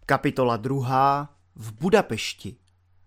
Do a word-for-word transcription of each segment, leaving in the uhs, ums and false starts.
Kapitola druhá. V Budapešti.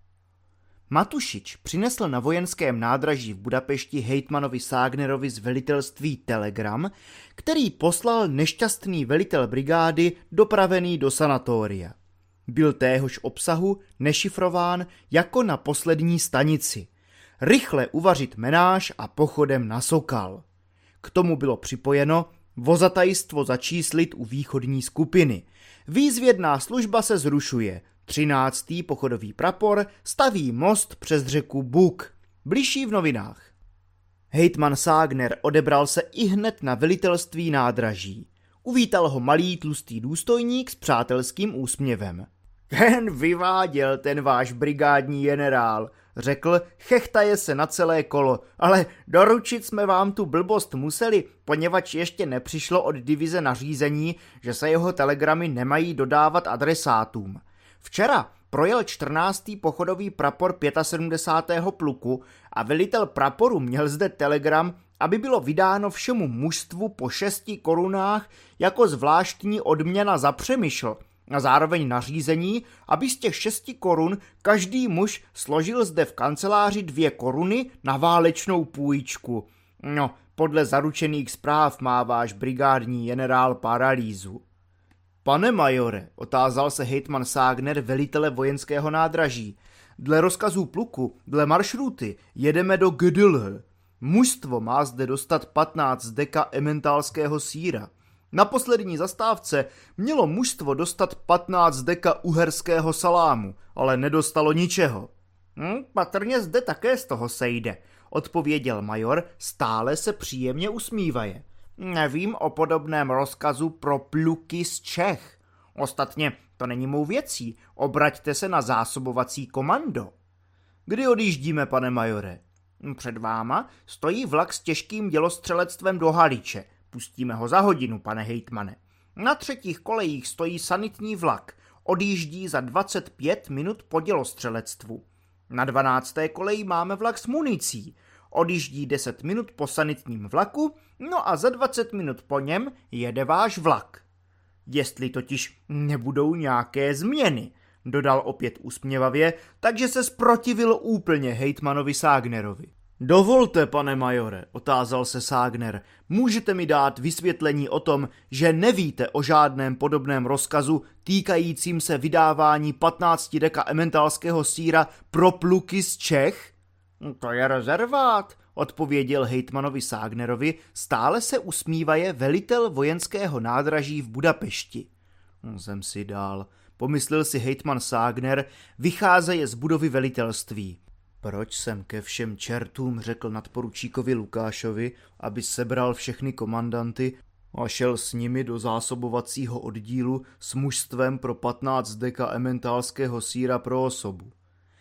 Matušič přinesl na vojenském nádraží v Budapešti hejtmanovi Ságnerovi z velitelství telegram, který poslal nešťastný velitel brigády dopravený do sanatoria. Byl téhož obsahu nešifrován jako na poslední stanici. Rychle uvařit menáž a pochodem na Sokal. K tomu bylo připojeno vozatajstvo začíslit u východní skupiny. Výzvědná služba se zrušuje. Třináctý pochodový prapor staví most přes řeku Buk. Bližší v novinách. Hejtman Ságner odebral se ihned na velitelství nádraží. Uvítal ho malý tlustý důstojník s přátelským úsměvem. Ten vyváděl ten váš brigádní generál, řekl, chechtaje se na celé kolo, ale doručit jsme vám tu blbost museli, poněvadž ještě nepřišlo od divize nařízení, že se jeho telegramy nemají dodávat adresátům. Včera projel čtrnáctý pochodový prapor sedmdesátého pátého pluku a velitel praporu měl zde telegram, aby bylo vydáno všemu mužstvu po šesti korunách jako zvláštní odměna za Přemysl a zároveň nařízení, aby z těch šesti korun každý muž složil zde v kanceláři dvě koruny na válečnou půjčku. No, podle zaručených zpráv má váš brigádní generál paralýzu. Pane majore, otázal se hejtman Ságner velitele vojenského nádraží, dle rozkazů pluku, dle maršruty, jedeme do Gdlh. Mužstvo má zde dostat patnáct deka ementálského sýra. Na poslední zastávce mělo mužstvo dostat patnáct deka uherského salámu, ale nedostalo ničeho. Hm, patrně zde také z toho sejde, odpověděl major, stále se příjemně usmívaje. Nevím o podobném rozkazu pro pluky z Čech. Ostatně to není mou věcí, obraťte se na zásobovací komando. Kdy odjíždíme, pane majore? Před váma stojí vlak s těžkým dělostřelectvem do Haliče. Pustíme ho za hodinu, pane hejtmane. Na třetích kolejích stojí sanitní vlak. Odjíždí za dvacet pět minut po dělostřelectvu. Na dvanácté koleji máme vlak s municí. Odjíždí deset minut po sanitním vlaku, no a za dvacet minut po něm jede váš vlak. Jestli totiž nebudou nějaké změny, dodal opět usměvavě, takže se zprotivil úplně hejtmanovi Ságnerovi. Dovolte, pane majore, otázal se Ságner, můžete mi dát vysvětlení o tom, že nevíte o žádném podobném rozkazu týkajícím se vydávání patnácti deka ementálského sýra pro pluky z Čech? To je rezervát, odpověděl hejtmanovi Ságnerovi, stále se usmívaje velitel vojenského nádraží v Budapešti. Jsem si dál, pomyslel si hejtman Ságner, vycházeje z budovy velitelství. Proč jsem ke všem čertům řekl nadporučíkovi Lukášovi, aby sebral všechny komandanty a šel s nimi do zásobovacího oddílu s mužstvem pro patnáct deka ementálského sýra pro osobu.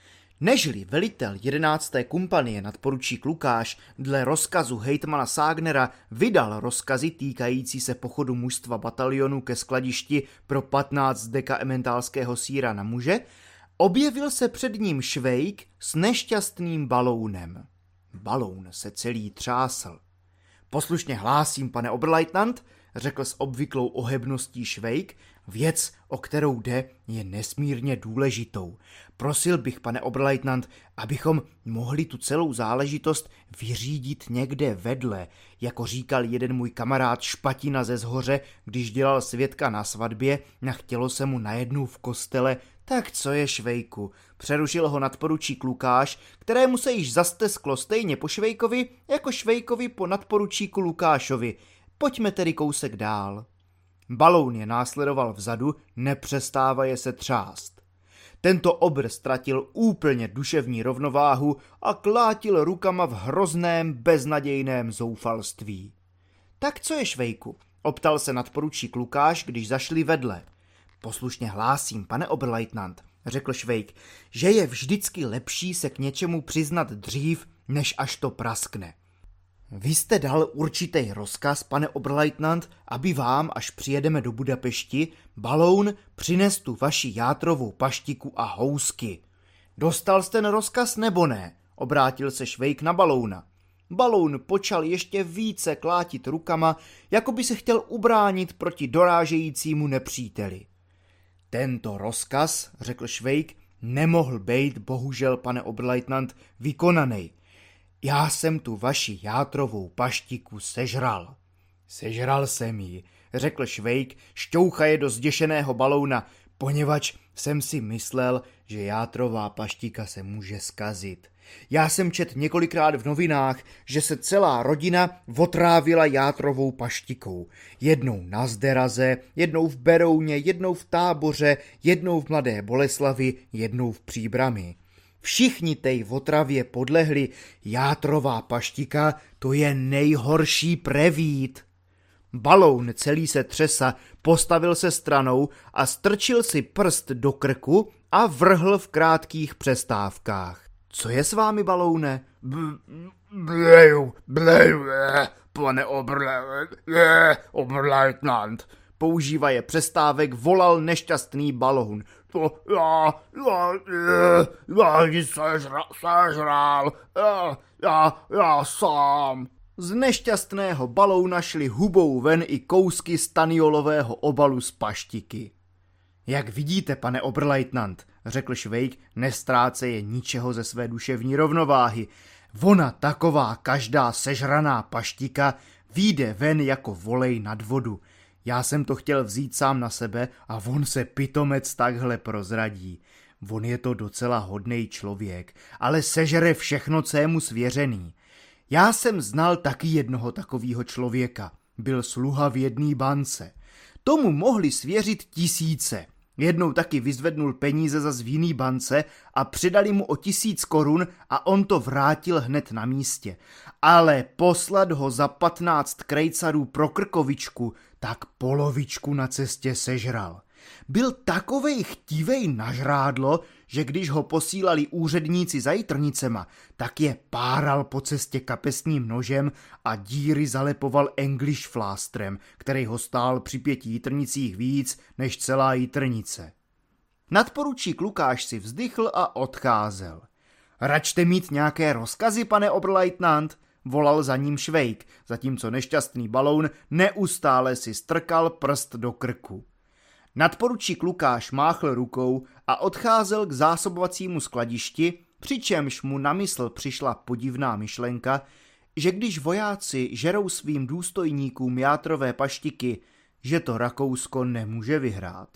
Nežli velitel jedenácté kompanie nadporučík Lukáš dle rozkazu hejtmana Ságnera vydal rozkazy týkající se pochodu mužstva batalionu ke skladišti pro patnáct deka ementálského sýra na muže, objevil se před ním Švejk s nešťastným balounem. Baloun se celý třásl. Poslušně hlásím, pane oberleutnant, řekl s obvyklou ohebností Švejk, věc, o kterou jde, je nesmírně důležitou. Prosil bych, pane oberleutnant, abychom mohli tu celou záležitost vyřídit někde vedle, jako říkal jeden můj kamarád Špatina ze Zhoře, když dělal svědka na svatbě, nachtělo se mu najednou v kostele. Tak co je, Švejku? Přerušil ho nadporučík Lukáš, kterému se již zastesklo stejně po Švejkovi, jako Švejkovi po nadporučíku Lukášovi. Pojďme tedy kousek dál. Baloun je následoval vzadu, nepřestávaje se třást. Tento obr ztratil úplně duševní rovnováhu a klátil rukama v hrozném, beznadějném zoufalství. Tak co je, Švejku? Optal se nadporučík Lukáš, když zašli vedle. Poslušně hlásím, pane oberleutnant, řekl Švejk, že je vždycky lepší se k něčemu přiznat dřív, než až to praskne. Vy jste dal určitý rozkaz, pane oberleutnant, aby vám, až přijedeme do Budapešti, Baloun přines tu vaši játrovou paštiku a housky. Dostal jste ten rozkaz nebo ne? Obrátil se Švejk na Balouna. Baloun počal ještě více klátit rukama, jako by se chtěl ubránit proti dorážejícímu nepříteli. Tento rozkaz, řekl Švejk, nemohl být, bohužel, pane oberleutnant, vykonaný. Já jsem tu vaši játrovou paštiku sežral. Sežral jsem ji, řekl Švejk, šťouchaje do zděšeného balouna, poněvadž jsem si myslel, že játrová paštika se může zkazit. Já jsem čet několikrát v novinách, že se celá rodina otrávila játrovou paštikou. Jednou na Zderaze, jednou v Berouně, jednou v Táboře, jednou v Mladé Boleslavi, jednou v Příbrami. Všichni tej otravě podlehli, játrová paštika, to je nejhorší prevít. Baloun celý se třesa, postavil se stranou a strčil si prst do krku a vrhl v krátkých přestávkách. Co je s vámi, baloune? Bleju, bleju, pane oberleutnant. Používaje přestávek volal nešťastný baloun. To já, já, já ji sežral, sežral, já, já, já sám. Z nešťastného balouna šly hubou ven i kousky staniolového obalu z paštiky. Jak vidíte, pane oberleutnant, řekl Švejk, nestráceje ničeho ze své duševní rovnováhy. Ona taková každá sežraná paštika vyjde ven jako volej nad vodu. Já jsem to chtěl vzít sám na sebe a on se pitomec takhle prozradí. On je to docela hodnej člověk, ale sežere všechno, co je mu svěřený. Já jsem znal taky jednoho takového člověka. Byl sluha v jedné bance. Tomu mohli svěřit tisíce. Jednou taky vyzvednul peníze za v jiný bance a přidali mu o tisíc korun a on to vrátil hned na místě. Ale poslat ho za patnáct krejcarů pro krkovičku, tak polovičku na cestě sežral. Byl takovej chtivej na žrádlo, že když ho posílali úředníci za jitrnicema, tak je páral po cestě kapesním nožem a díry zalepoval English flástrem, který ho stál při pěti jitrnicích víc než celá jitrnice. Nadporučík Lukáš si vzdychl a odcházel. Račte mít nějaké rozkazy, pane oberleutnant, volal za ním Švejk, zatímco nešťastný baloun neustále si strkal prst do krku. Nadporučík Lukáš máchl rukou a odcházel k zásobovacímu skladišti, přičemž mu na mysl přišla podivná myšlenka, že když vojáci žerou svým důstojníkům játrové paštiky, že to Rakousko nemůže vyhrát.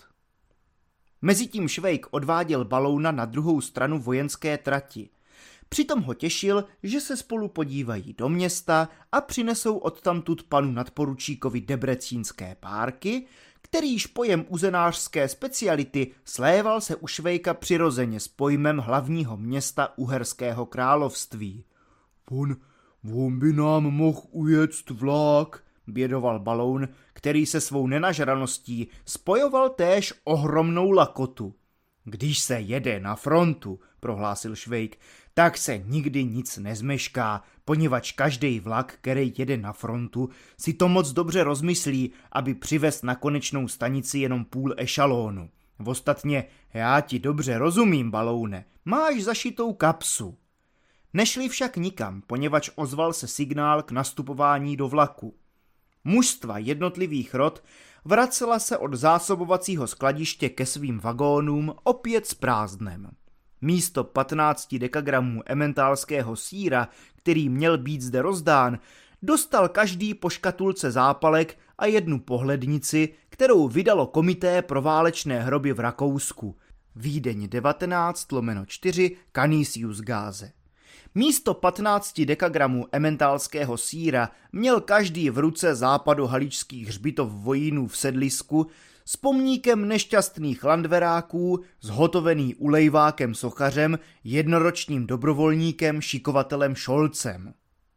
Mezitím Švejk odváděl balouna na druhou stranu vojenské trati. Přitom ho těšil, že se spolu podívají do města a přinesou odtamtud panu nadporučíkovi debrecínské párky, kterýž pojem uzenářské speciality sléval se u Švejka přirozeně s pojmem hlavního města Uherského království. On, on by nám mohl ujet vlak, bědoval baloun, který se svou nenažraností spojoval též ohromnou lakotu. Když se jede na frontu, prohlásil Švejk, tak se nikdy nic nezmešká, poněvadž každý vlak, který jede na frontu, si to moc dobře rozmyslí, aby přivez na konečnou stanici jenom půl ešalónu. Ostatně, já ti dobře rozumím, baloune, máš zašitou kapsu. Nešli však nikam, poněvadž ozval se signál k nastupování do vlaku. Mužstva jednotlivých rot vracela se od zásobovacího skladiště ke svým vagónům opět s prázdnem. Místo patnácti dekagramů ementálského sýra, který měl být zde rozdán, dostal každý po škatulce zápalek a jednu pohlednici, kterou vydalo komité pro válečné hroby v Rakousku. Vídeň devatenáct lomeno čtyři Canisius-Gaze. Místo patnácti dekagramů ementálského sýra měl každý v ruce západohaličských hřbitov vojínů v Sedlisku s pomníkem nešťastných landveráků, zhotovený ulejvákem sochařem, jednoročním dobrovolníkem, šikovatelem Šolcem.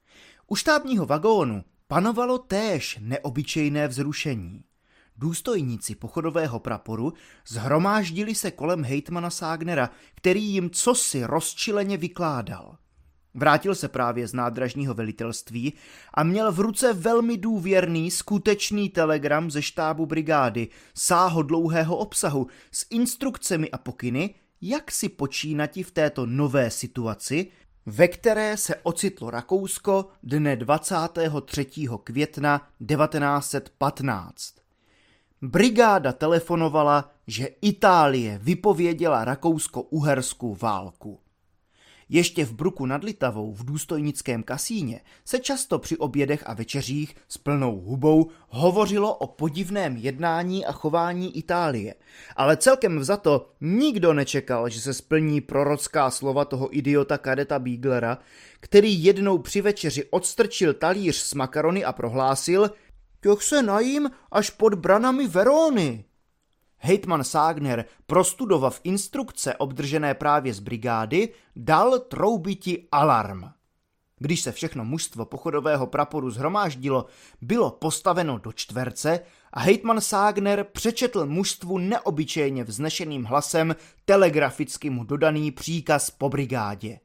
U štábního vagónu panovalo též neobyčejné vzrušení. Důstojníci pochodového praporu zhromáždili se kolem hejtmana Ságnera, který jim cosi rozčileně vykládal. Vrátil se právě z nádražního velitelství a měl v ruce velmi důvěrný, skutečný telegram ze štábu brigády sáhodlouhého obsahu s instrukcemi a pokyny, jak si počínati v této nové situaci, ve které se ocitlo Rakousko dne dvacátého třetího května devatenáct set patnáct. Brigáda telefonovala že Itálie vypověděla Rakousko-Uhersku válku. Ještě v Bruku nad Litavou v důstojnickém kasíně se často při obědech a večeřích s plnou hubou hovořilo o podivném jednání a chování Itálie, ale celkem vzato nikdo nečekal, že se splní prorocká slova toho idiota kadeta Bieglera, který jednou při večeři odstrčil talíř s makarony a prohlásil: "Těch se najím až pod branami Verony." Hejtman Ságner, prostudovav instrukce obdržené právě z brigády, dal troubiti alarm. Když se všechno mužstvo pochodového praporu shromáždilo, bylo postaveno do čtverce a hejtman Ságner přečetl mužstvu neobyčejně vznešeným hlasem telegraficky mu dodaný příkaz po brigádě.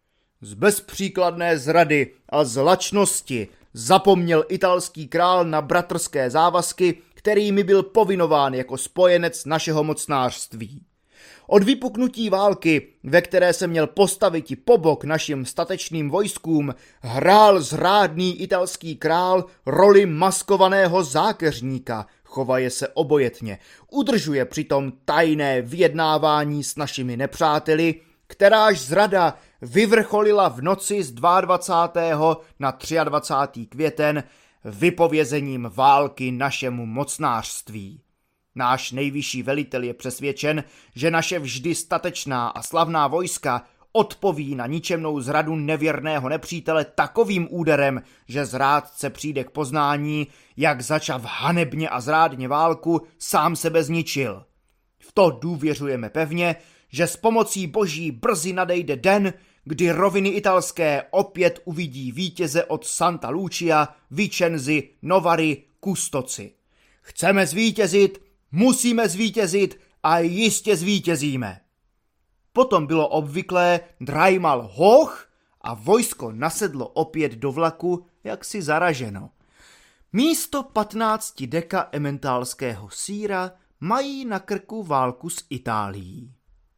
Z bezpříkladné zrady a zlačnosti zapomněl italský král na bratrské závazky, kterými byl povinován jako spojenec našeho mocnářství. Od vypuknutí války, ve které se měl postavit i po bok našim statečným vojskům, hrál zrádný italský král roli maskovaného zákeřníka, chovaje se obojetně, udržuje přitom tajné vyjednávání s našimi nepřáteli, kteráž zrada vyvrcholila v noci z dvacátého druhého na dvacátého třetího květen vypovězením války našemu mocnářství. Náš nejvyšší velitel je přesvědčen, že naše vždy statečná a slavná vojska odpoví na ničemnou zradu nevěrného nepřítele takovým úderem, že zrádce přijde k poznání, jak začav hanebně a zrádně válku, sám sebe zničil. V to důvěřujeme pevně, že s pomocí boží brzy nadejde den, kdy roviny italské opět uvidí vítěze od Santa Lucia, Vicenzi, Novary, Kustoci. Chceme zvítězit, musíme zvítězit a jistě zvítězíme. Potom bylo obvyklé drajmal hoch a vojsko nasedlo opět do vlaku, jaksi zaraženo. Místo patnácti deka ementálského sýra mají na krku válku s Itálií.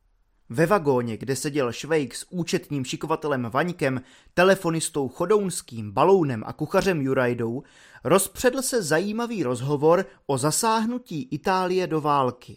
Ve vagóně, kde seděl Švejk s účetním šikovatelem Vaňkem, telefonistou Chodounským, Balounem a kuchařem Jurajdou, rozpředl se zajímavý rozhovor o zasáhnutí Itálie do války.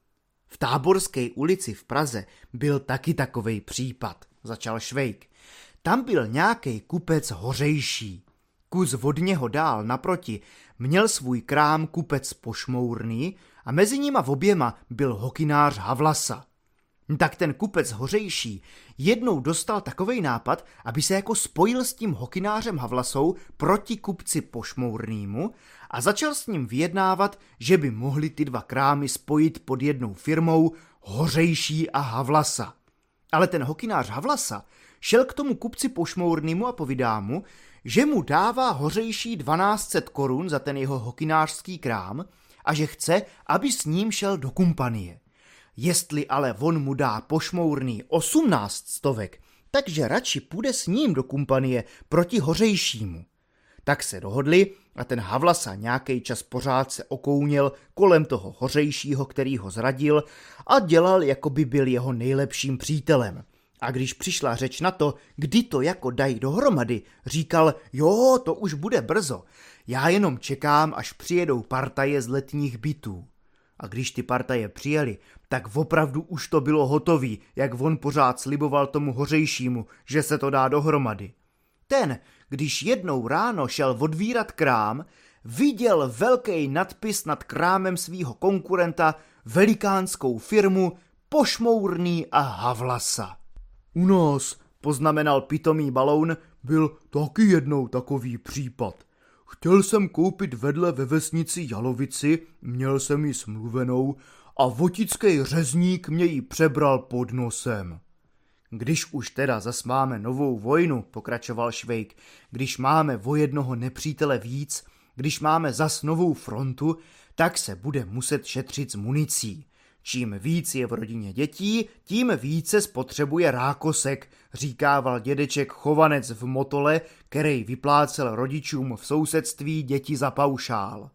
V Táborské ulici v Praze byl taky takovej případ, začal Švejk. Tam byl nějaký kupec Hořejší. Kus od něho dál naproti měl svůj krám kupec Pošmourný a mezi nima v oběma byl hokynář Havlasa. Tak ten kupec Hořejší jednou dostal takovej nápad, aby se jako spojil s tím hokynářem Havlasou proti kupci Pošmournýmu a začal s ním vyjednávat, že by mohli ty dva krámy spojit pod jednou firmou Hořejší a Havlasa. Ale ten hokynář Havlasa šel k tomu kupci Pošmournýmu a povídá mu, že mu dává Hořejší dvanáct set korun za ten jeho hokynářský krám a že chce, aby s ním šel do kumpanie. Jestli ale on mu dá Pošmourný osmnáct stovek, takže radši půjde s ním do kumpanie proti Hořejšímu. Tak se dohodli a ten Havlasa nějaký čas pořád se okouněl kolem toho Hořejšího, který ho zradil a dělal, jako by byl jeho nejlepším přítelem. A když přišla řeč na to, kdy to jako dají dohromady, říkal, jo, to už bude brzo, já jenom čekám, až přijedou partaje z letních bytů. A když ty partaje přijeli, tak opravdu už to bylo hotový, jak on pořád sliboval tomu Hořejšímu, že se to dá dohromady. Ten, když jednou ráno šel odvírat krám, viděl velký nadpis nad krámem svýho konkurenta, velikánskou firmu Pošmourný a Havlasa. U nás, poznamenal pitomý Baloun, byl taky jednou takový případ. Chtěl jsem koupit vedle ve vesnici Jalovici, měl jsem ji smluvenou a votický řezník mě ji přebral pod nosem. Když už teda zas máme novou vojnu, pokračoval Švejk, když máme o jednoho nepřítele víc, když máme zas novou frontu, tak se bude muset šetřit s municí. Čím víc je v rodině dětí, tím více spotřebuje rákosek, říkával dědeček Chovanec v Motole, který vyplácel rodičům v sousedství děti za paušál.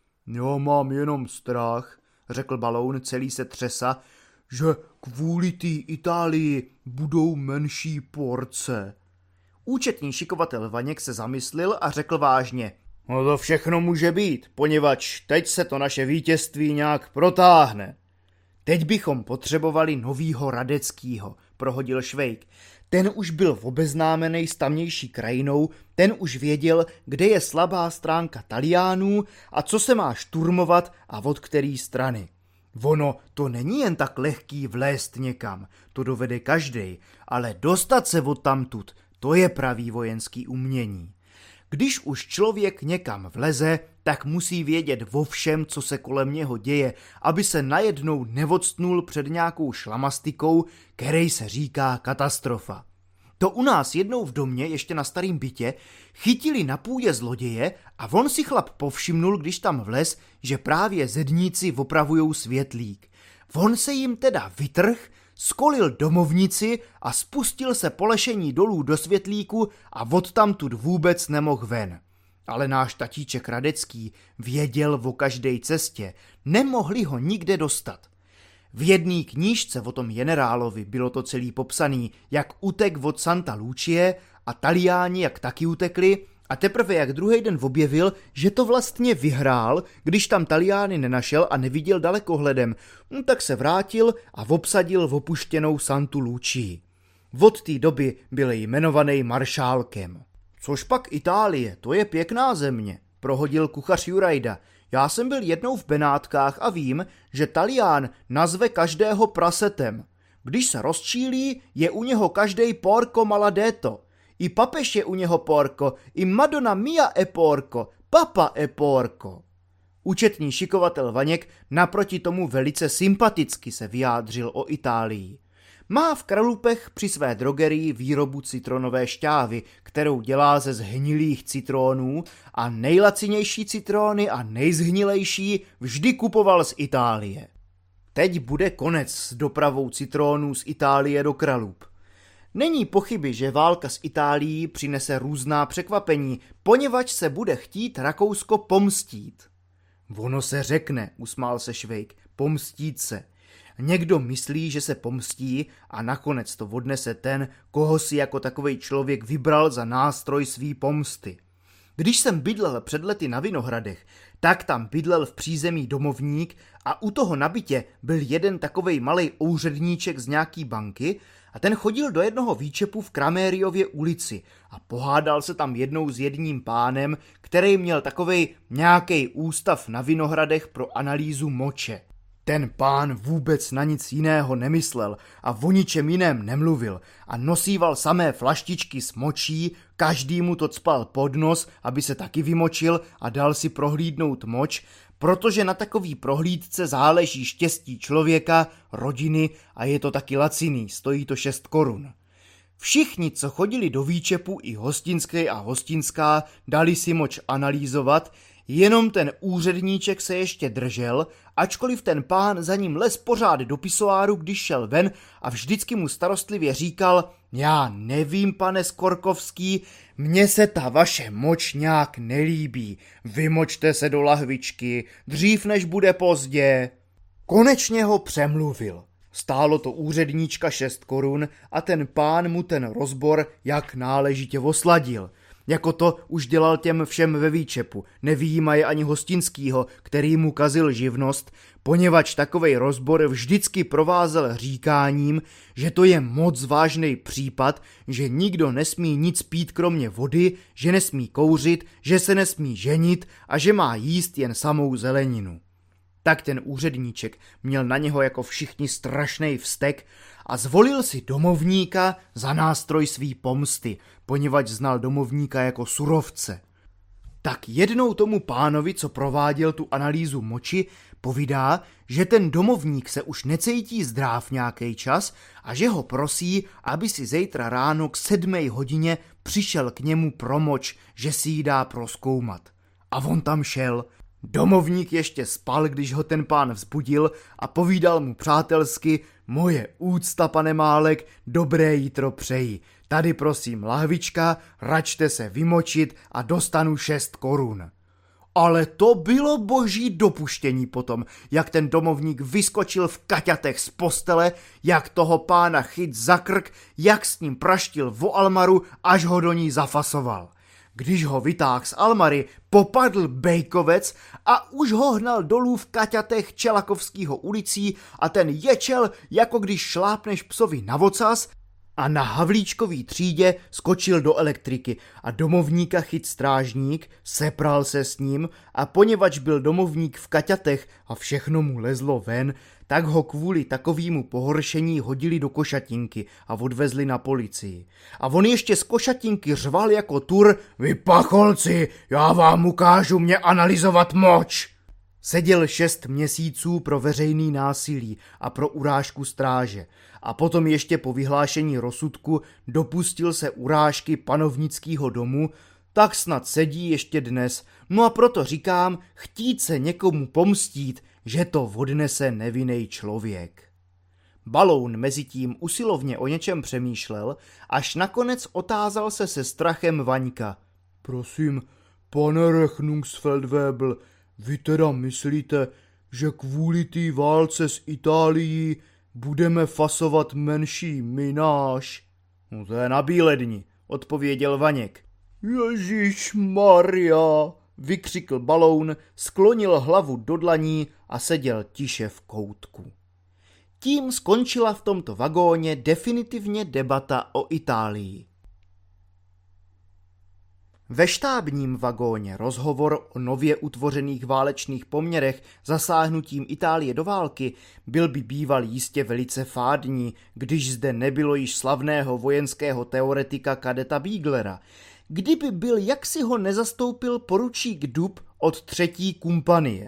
Já mám jenom strach, řekl Baloun, celý se třesa, že kvůli té Itálii budou menší porce. Účetní šikovatel Vaněk se zamyslil a řekl vážně, no to všechno může být, poněvadž teď se to naše vítězství nějak protáhne. Teď bychom potřebovali novýho Radeckýho, prohodil Švejk. Ten už byl obeznámený s tamnější krajinou, ten už věděl, kde je slabá stránka Taliánů a co se má šturmovat a od který strany. Ono to není jen tak lehký vlézt někam, to dovede každej, ale dostat se odtamtud, to je pravý vojenský umění. Když už člověk někam vleze, tak musí vědět o všem, co se kolem něho děje, aby se najednou neodstnul před nějakou šlamastikou, kerej se říká katastrofa. To u nás jednou v domě, ještě na starým bytě, chytili na půdě zloděje a on si chlap povšimnul, když tam vlez, že právě zedníci opravujou světlík. On se jim teda vytrh, skolil domovnici a spustil se po lešení dolů do světlíku a odtamtud vůbec nemohl ven. Ale náš tatíček Radecký věděl o každej cestě, nemohli ho nikde dostat. V jedné knížce o tom generálovi bylo to celý popsaný, jak utek od Santa Lucie a Taliáni jak taky utekli a teprve jak druhý den objevil, že to vlastně vyhrál, když tam Taliány nenašel a neviděl dalekohledem, no, tak se vrátil a obsadil opuštěnou Santu Lucii. Od té doby byl jmenovaný maršálkem. Což pak Itálie, to je pěkná země, prohodil kuchař Jurajda. Já jsem byl jednou v Benátkách a vím, že Talián nazve každého prasetem. Když se rozčílí, je u něho každej porco maladetto. I papež je u něho porco, i Madonna mia e porco, papa e porco. Účetní šikovatel Vaněk naproti tomu velice sympaticky se vyjádřil o Itálii. Má v Kralupech při své drogerii výrobu citronové šťávy, kterou dělá ze zhnilých citronů a nejlacinější citrony a nejzhnilejší vždy kupoval z Itálie. Teď bude konec s dopravou citronů z Itálie do Kralup. Není pochyby, že válka s Itálií přinese různá překvapení, poněvadž se bude chtít Rakousko pomstít. Ono se řekne, usmál se Švejk, pomstít se. Někdo myslí, že se pomstí a nakonec to odnese ten, koho si jako takovej člověk vybral za nástroj svý pomsty. Když jsem bydlel před lety na Vinohradech, tak tam bydlel v přízemí domovník a u toho na bytě byl jeden takovej malej úředníček z nějaký banky a ten chodil do jednoho výčepu v Kramériově ulici a pohádal se tam jednou s jedním pánem, který měl takovej nějakej ústav na Vinohradech pro analýzu moče. Ten pán vůbec na nic jiného nemyslel a o ničem jiném nemluvil a nosíval samé flaštičky s močí, každý mu to cpal pod nos, aby se taky vymočil a dal si prohlídnout moč, protože na takový prohlídce záleží štěstí člověka, rodiny a je to taky laciný, stojí to šest korun. Všichni, co chodili do výčepu, i hostinské a hostinská, dali si moč analýzovat, jenom ten úředníček se ještě držel, ačkoliv ten pán za ním les pořád do pisoáru, když šel ven a vždycky mu starostlivě říkal: já nevím, pane Skorkovský, mně se ta vaše moč nějak nelíbí, vymočte se do lahvičky, dřív než bude pozdě. Konečně ho přemluvil. Stálo to úředníčka šest korun a ten pán mu ten rozbor jak náležitě osladil. Jako to už dělal těm všem ve výčepu, nevyjímaje ani hostinskýho, který mu kazil živnost, poněvadž takovej rozbor vždycky provázel říkáním, že to je moc vážný případ, že nikdo nesmí nic pít kromě vody, že nesmí kouřit, že se nesmí ženit a že má jíst jen samou zeleninu. Tak ten úředníček měl na něho jako všichni strašnej vztek a zvolil si domovníka za nástroj svý pomsty, poněvadž znal domovníka jako surovce. Tak jednou tomu pánovi, co prováděl tu analýzu moči, povídá, že ten domovník se už necítí zdráv nějaký čas a že ho prosí, aby si zítra ráno k sedmé hodině přišel k němu pro moč, že si ji dá prozkoumat. A on tam šel. Domovník ještě spal, když ho ten pán vzbudil a povídal mu přátelsky: moje úcta, pane Málek, dobré jítro přeji. Tady prosím lahvička, račte se vymočit a dostanu šest korun. Ale to bylo boží dopuštění potom, jak ten domovník vyskočil v kaťatech z postele, jak toho pána chyt za krk, jak s ním praštil vo almaru, až ho do ní zafasoval. Když ho vytáhl z almary, popadl bejkovec a už ho hnal dolů v kaťatech Čelakovskýho ulicí a ten ječel, jako když šlápneš psovi na vocas, a na Havlíčkový třídě skočil do elektriky a domovníka chyt strážník, sepral se s ním a poněvadž byl domovník v kaťatech a všechno mu lezlo ven, tak ho kvůli takovému pohoršení hodili do košatinky a odvezli na policii. A on ještě z košatinky řval jako tur: vy pacholci, já vám ukážu mě analyzovat moč. Seděl šest měsíců pro veřejný násilí a pro urážku stráže a potom ještě po vyhlášení rozsudku dopustil se urážky panovnického domu, tak snad sedí ještě dnes. No a proto říkám, chtít se někomu pomstít, že to odnese nevinnej člověk. Baloun mezitím usilovně o něčem přemýšlel, až nakonec otázal se se strachem Vaňka. Prosím, pane Rechnungsfeldwebel, vy teda myslíte, že kvůli té válce s Itálií budeme fasovat menší mináž? No to je na bíledni, odpověděl Vaněk. Ježišmarja, vykřikl Baloun, sklonil hlavu do dlaní a seděl tiše v koutku. Tím skončila v tomto vagóně definitivně debata o Itálii. Ve štábním vagóně rozhovor o nově utvořených válečných poměrech zasáhnutím Itálie do války byl by býval jistě velice fádní, když zde nebylo již slavného vojenského teoretika kadeta Bieglera, kdyby byl, jak si ho nezastoupil poručík Dub od třetí kumpanie.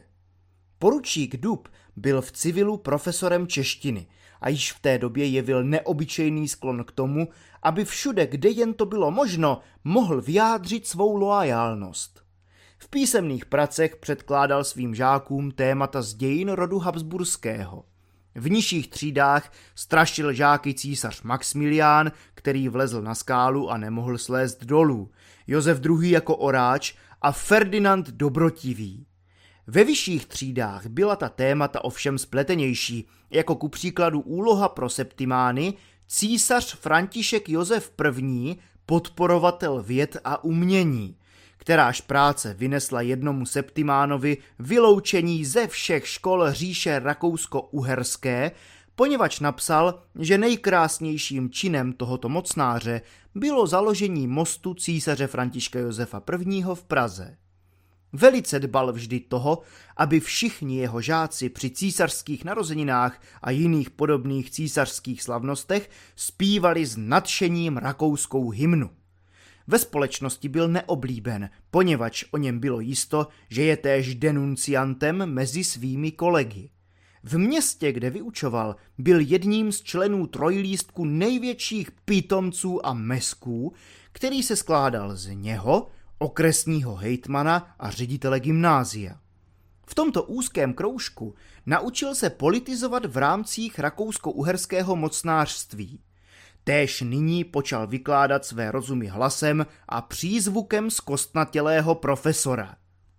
Poručík Dub byl v civilu profesorem češtiny a již v té době jevil neobyčejný sklon k tomu, aby všude, kde jen to bylo možno, mohl vyjádřit svou loajálnost. V písemných pracech předkládal svým žákům témata z dějin rodu Habsburského. V nižších třídách strašil žáky císař Maxmilián, který vlezl na skálu a nemohl slézt dolů, Josef druhý. Jako oráč a Ferdinand Dobrotivý. Ve vyšších třídách byla ta témata ovšem spletenější, jako ku příkladu úloha pro Septimány, císař František Josef první., podporovatel věd a umění, kteráž práce vynesla jednomu Septimánovi vyloučení ze všech škol říše rakousko-uherské, poněvadž napsal, že nejkrásnějším činem tohoto mocnáře bylo založení mostu císaře Františka Josefa prvního. v Praze. Velice dbal vždy toho, aby všichni jeho žáci při císařských narozeninách a jiných podobných císařských slavnostech zpívali s nadšením rakouskou hymnu. Ve společnosti byl neoblíben, poněvadž o něm bylo jisto, že je též denunciantem mezi svými kolegy. V městě, kde vyučoval, byl jedním z členů trojlístku největších pitomců a mesků, který se skládal z něho, okresního hejtmana a ředitele gymnázia. V tomto úzkém kroužku naučil se politizovat v rámcích rakousko-uherského mocnářství. Též nyní počal vykládat své rozumy hlasem a přízvukem zkostnatělého profesora.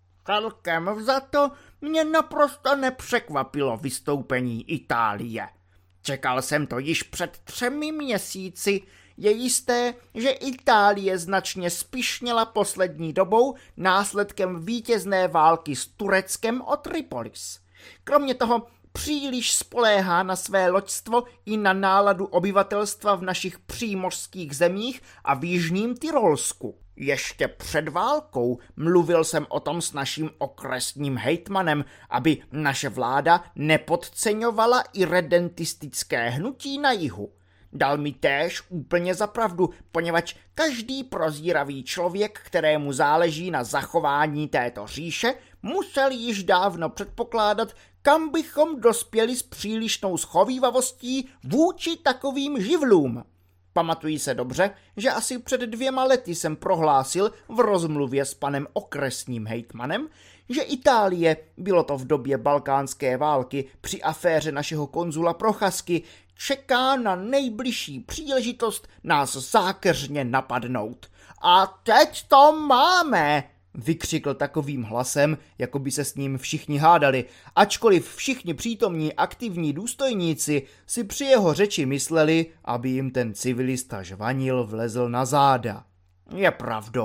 Celkem vzato mě naprosto nepřekvapilo vystoupení Itálie. Čekal jsem to již před třemi měsíci. Je jisté, že Itálie značně zpyšněla poslední dobou následkem vítězné války s Tureckem o Tripolis. Kromě toho příliš spoléhá na své loďstvo i na náladu obyvatelstva v našich přímořských zemích a v jižním Tyrolsku. Ještě před válkou mluvil jsem o tom s naším okresním hejtmanem, aby naše vláda nepodceňovala irredentistické hnutí na jihu. Dal mi též úplně za pravdu, poněvadž každý prozíravý člověk, kterému záleží na zachování této říše, musel již dávno předpokládat, kam bychom dospěli s přílišnou schovívavostí vůči takovým živlům. Pamatuji se dobře, že asi před dvěma lety jsem prohlásil v rozmluvě s panem okresním hejtmanem, že Itálie, bylo to v době balkánské války při aféře našeho konzula Procházky, čeká na nejbližší příležitost nás zákeřně napadnout. A teď to máme, vykřikl takovým hlasem, jako by se s ním všichni hádali, ačkoliv všichni přítomní aktivní důstojníci si při jeho řeči mysleli, aby jim ten civilista žvanil vlezl na záda. Je pravdou,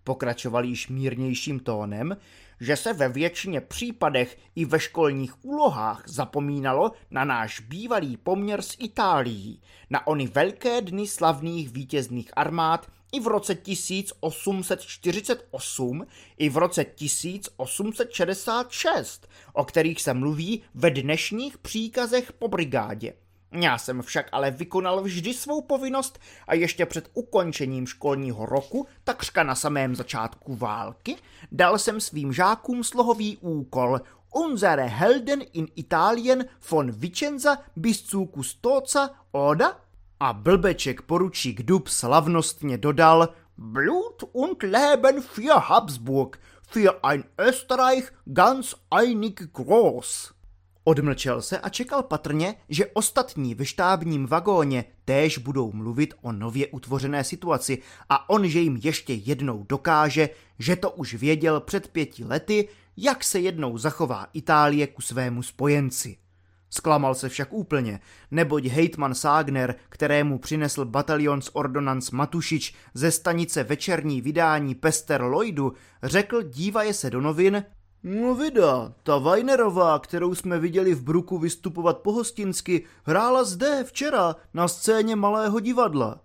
pokračoval již mírnějším tónem, že se ve většině případech i ve školních úlohách zapomínalo na náš bývalý poměr s Itálií, na ony velké dny slavných vítězných armád i v roce tisíc osm set čtyřicet osm i v roce tisíc osm set šedesát šest, o kterých se mluví ve dnešních příkazech po brigádě. Já jsem však ale vykonal vždy svou povinnost a ještě před ukončením školního roku, takřka na samém začátku války, dal jsem svým žákům slohový úkol Unsere Helden in Italien von Vicenza bis zu Custoza oder? A blbeček poručík Dub slavnostně dodal Blut und Leben für Habsburg, für ein Österreich ganz einig groß. Odmlčel se a čekal patrně, že ostatní ve štábním vagóně též budou mluvit o nově utvořené situaci a on, že jim ještě jednou dokáže, že to už věděl před pěti lety, jak se jednou zachová Itálie ku svému spojenci. Zklamal se však úplně, neboť hejtman Ságner, kterému přinesl batalion z Ordonance Matušič ze stanice večerní vydání Pester Lloydu, řekl dívaje se do novin: No vida, ta Weinerová, kterou jsme viděli v Bruku vystupovat pohostinsky, hrála zde včera na scéně Malého divadla.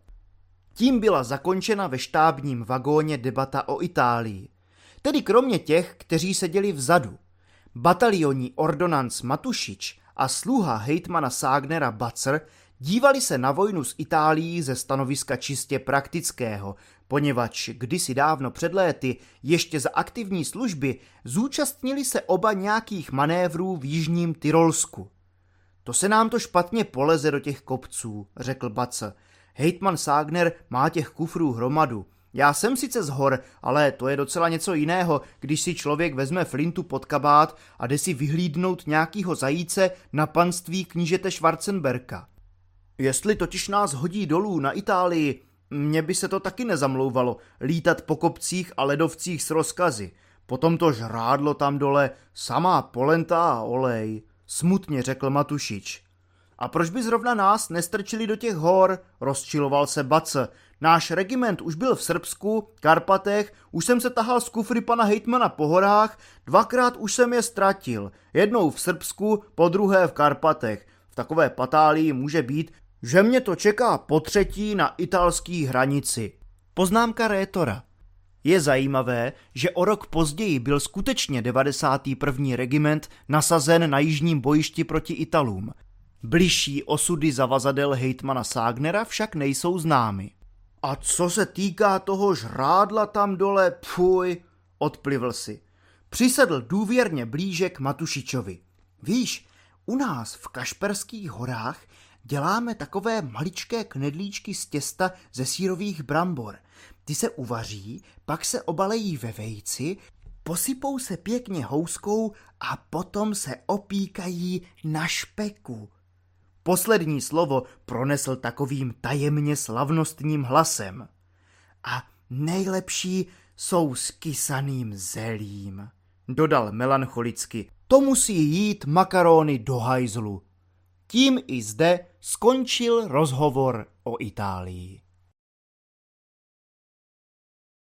Tím byla zakončena ve štábním vagóně debata o Itálii. Tedy kromě těch, kteří seděli vzadu. Batalioní Ordonance Matušič a sluha hejtmana Ságnera Bacer dívali se na vojnu s Itálií ze stanoviska čistě praktického, poněvadž kdysi dávno před léty, ještě za aktivní služby, zúčastnili se oba nějakých manévrů v jižním Tyrolsku. To se nám to špatně poleze do těch kopců, řekl Bacer. Hejtman Ságner má těch kufrů hromadu. Já jsem sice z hor, ale to je docela něco jiného, když si člověk vezme flintu pod kabát a jde si vyhlídnout nějakýho zajíce na panství knížete Schwarzenberka. Jestli totiž nás hodí dolů na Itálii, mně by se to taky nezamlouvalo, lítat po kopcích a ledovcích s rozkazy. Potom to žrádlo tam dole, samá polenta a olej, smutně řekl Matušič. A proč by zrovna nás nestrčili do těch hor, rozčiloval se Bace. Náš regiment už byl v Srbsku, Karpatech, už jsem se tahal z kufry pana hejtmana po horách, dvakrát už jsem je ztratil, jednou v Srbsku, po druhé v Karpatech. V takové patálii může být, že mě to čeká po třetí na italský hranici. Poznámka rétora. Je zajímavé, že o rok později byl skutečně devadesátý první regiment nasazen na jižním bojišti proti Italům. Bližší osudy zavazadel hejtmana Ságnera však nejsou známy. A co se týká toho žrádla tam dole, pfuj, odplivl si. Přisedl důvěrně blíže k Matušičovi. Víš, u nás v Kašperských horách děláme takové maličké knedlíčky z těsta ze sýrových brambor. Ty se uvaří, pak se obalejí ve vejci, posypou se pěkně houskou a potom se opíkají na špeku. Poslední slovo pronesl takovým tajemně slavnostním hlasem. A nejlepší jsou s kysaným zelím, dodal melancholicky. To musí jít makarony do hajzlu. Tím i zde skončil rozhovor o Itálii.